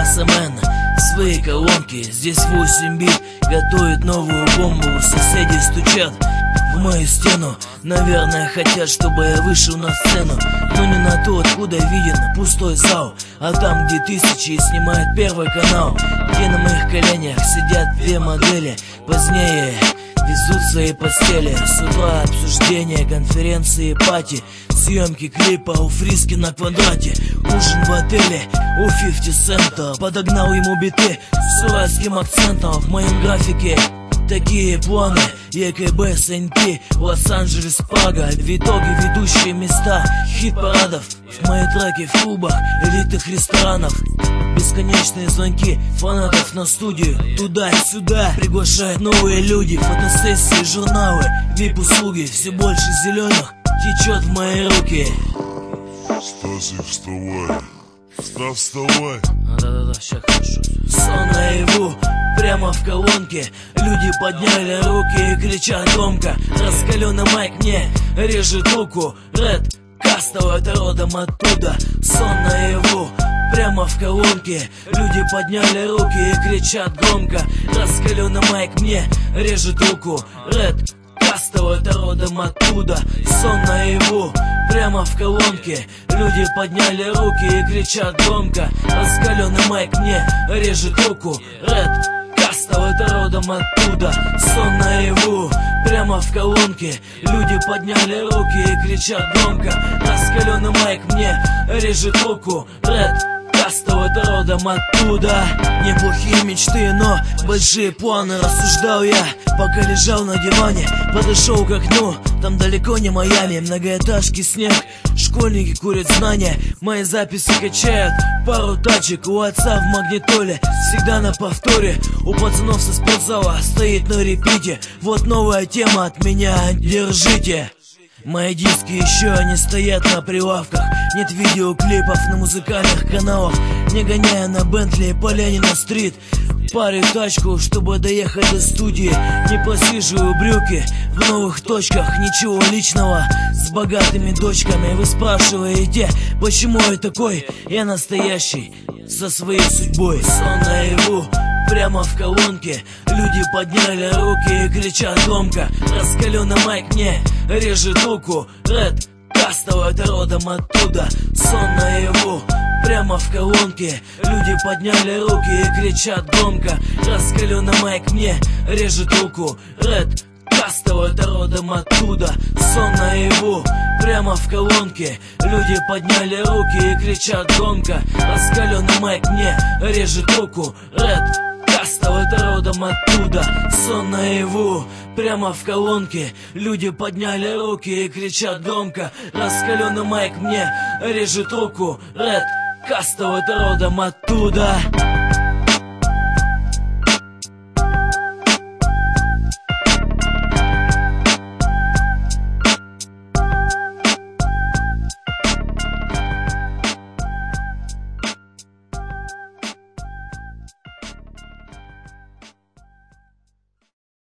баса мэн, свои колонки. Здесь 8 бит, готовят новую бомбу. Соседи стучат в мою стену, наверное, хотят, чтобы я вышел на сцену. Но не на то, откуда виден пустой зал, а там, где тысячи снимает Первый канал, где на моих коленях сидят две модели. Позднее везут свои постели. С утра обсуждения, конференции, пати, съемки клипа у Фриски на квадрате. Ужин в отеле у 50 цента. Подогнал ему биты с уральским акцентом. В моем графике такие планы: ЕКБ, СНТ, Лос-Анджелес, Прага. В итоге ведущие места хит-парадов. Мои треки в клубах, элитных ресторанов. Бесконечные звонки фанатов на студию. Туда и сюда приглашают новые люди. Фотосессии, журналы, вип-услуги. Все больше зеленых течет в мои руки. Стасик, вставай. Вставай. Да-да-да, сейчас хорошо. Сон наяву, прямо в колонке. Люди подняли руки и кричат громко. Раскаленный майк мне режет руку. Red Castle, это родом оттуда. Сон наяву, прямо в колонке. Люди подняли руки и кричат громко. Раскаленный майк мне режет руку. Red Castle, это родом оттуда. Сон наяву, прямо в колонке. Люди подняли руки и кричат громко. Раскаленный майк мне режет руку. Red Castle, это родом оттуда. Сон наяву, прямо в колонке. Люди подняли руки и кричат громко. Раскаленный майк мне режет руку. Red Castle, это родом оттуда. Неплохие мечты, но большие планы. Рассуждал я, пока лежал на диване. Подошел к окну, там далеко не Майами. Многоэтажки, снег, школьники курят знания. Мои записи качают пару тачек. У отца в магнитоле всегда на повторе. У пацанов со спортзала стоит на репите. Вот новая тема от меня, держите. Мои диски еще не стоят на прилавках. Нет видеоклипов на музыкальных каналах. Не гоняя на Бентли по Ленина-стрит. Парю тачку, чтобы доехать до студии. Не просиживаю брюки в новых точках. Ничего личного с богатыми дочками. Вы спрашиваете, почему я такой? Я настоящий, со своей судьбой. Сон наяву, прямо в колонке. Люди подняли руки и кричат громко. Раскаленный майк мне режет руку. Red Castle, это родом оттуда. Сон наяву, прямо в колонке. Люди подняли руки и кричат громко. Раскаленный майк мне режет руку. Red Castle, это родом оттуда. Сон наяву, прямо в колонке. Люди подняли руки и кричат громко. Раскаленный майк мне режет руку. Red Castle, это родом оттуда. Сон наяву, прямо в колонке. Люди подняли руки и кричат громко. Раскаленный майк мне режет руку. Red Castle, это родом оттуда.